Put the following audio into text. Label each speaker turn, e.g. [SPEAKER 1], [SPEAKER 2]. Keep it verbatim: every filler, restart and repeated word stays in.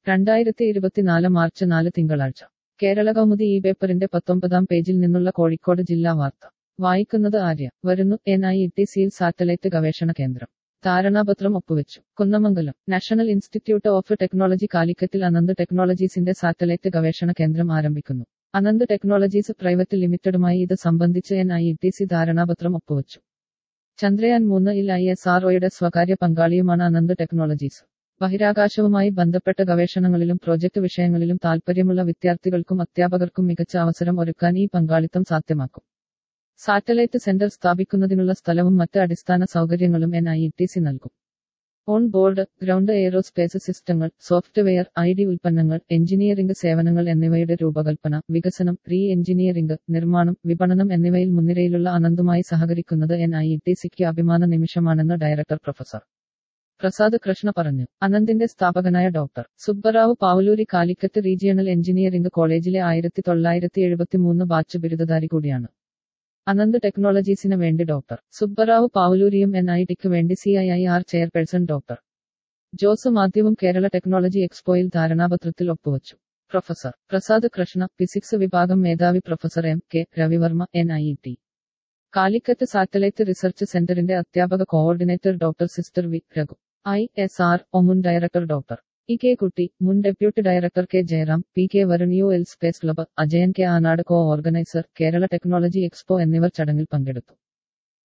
[SPEAKER 1] രണ്ടായിരത്തി ഇരുപത്തിനാല് മാർച്ച് നാല് തിങ്കളാഴ്ച കേരള കൗമുദി ഈ പേപ്പറിന്റെ പത്തൊമ്പതാം പേജിൽ നിന്നുള്ള കോഴിക്കോട് ജില്ലാ വാർത്ത വായിക്കുന്നത് ആര്യ. വരുന്നു എൻ ഐ ടി സിയിൽ സാറ്റലൈറ്റ് ഗവേഷണ കേന്ദ്രം. ധാരണാപത്രം ഒപ്പുവെച്ചു. Kunnamangalam national institute of technology കാലിക്കറ്റിൽ അനന്ത് ടെക്നോളജീസിന്റെ സാറ്റലൈറ്റ് ഗവേഷണ കേന്ദ്രം ആരംഭിക്കുന്നു. അനന്ത് ടെക്നോളജീസ് പ്രൈവറ്റ് ലിമിറ്റഡുമായി ഇത് സംബന്ധിച്ച് എൻ ഐ ടി സി ധാരണാപത്രം ഒപ്പുവെച്ചു. ചന്ദ്രയാൻ മൂന്ന് ഇൽ ഐ എസ് ആർ ഒയുടെ സ്വകാര്യ പങ്കാളിയുമാണ് അനന്ത് ടെക്നോളജീസ്. ബഹിരാകാശവുമായി ബന്ധപ്പെട്ട ഗവേഷണങ്ങളിലും പ്രോജക്ട് വിഷയങ്ങളിലും താൽപ്പര്യമുള്ള വിദ്യാർത്ഥികൾക്കും അധ്യാപകർക്കും മികച്ച അവസരം ഒരുക്കാൻ ഈ പങ്കാളിത്തം സാധ്യമാക്കും. സാറ്റലൈറ്റ് സെന്റർ സ്ഥാപിക്കുന്നതിനുള്ള സ്ഥലവും മറ്റ് അടിസ്ഥാന സൗകര്യങ്ങളും എൻ ഐ ടി സി നൽകും. ഓൺ ബോർഡ്, ഗ്രൗണ്ട് എയ്റോസ്പേസ് സിസ്റ്റങ്ങൾ, സോഫ്റ്റ്വെയർ, ഐ ഡി ഉൽപ്പന്നങ്ങൾ, എഞ്ചിനീയറിംഗ് സേവനങ്ങൾ എന്നിവയുടെ രൂപകൽപ്പന, വികസനം, റീ എഞ്ചിനീയറിംഗ്, നിർമ്മാണം, വിപണനം എന്നിവയിൽ മുൻനിരയിലുള്ള അനന്തുമായി സഹകരിക്കുന്നത് എൻ ഐ ടി സിക്ക് അഭിമാന നിമിഷമാണെന്ന് ഡയറക്ടർ പ്രൊഫസർ പ്രസാദ് കൃഷ്ണ പറഞ്ഞു. അനന്തിന്റെ സ്ഥാപകനായ doctor Subbarao Pavuluri Calicut regional engineering കോളേജിലെ ആയിരത്തി തൊള്ളായിരത്തി എഴുപത്തിമൂന്ന് ബാച്ച് ബിരുദധാരി കൂടിയാണ്. അനന്ത് ടെക്നോളജീസിന് വേണ്ടി ഡോക്ടർ സുബ്ബറാവു പാവുലൂരിയും എൻ ഐ ടിക്ക് വേണ്ടി C I I R chairperson doctor Jose മാത്യുവും കേരള ടെക്നോളജി എക്സ്പോയിൽ ധാരണാപത്രത്തിൽ ഒപ്പുവച്ചു. പ്രൊഫസർ പ്രസാദ് കൃഷ്ണ, ഫിസിക്സ് വിഭാഗം മേധാവി professor M K Ravivarma, N I T Calicut satellite research സെന്ററിന്റെ അധ്യാപക coordinator doctor sister V Raghu, I S R O മുൻ director doctor E K Kutty, മുൻ deputy director K Jayaram, P K Varun, U L space club, Ajayan K Anad, co organiser, Kerala technology expo എന്നിവർ ചടങ്ങിൽ പങ്കെടുത്തു.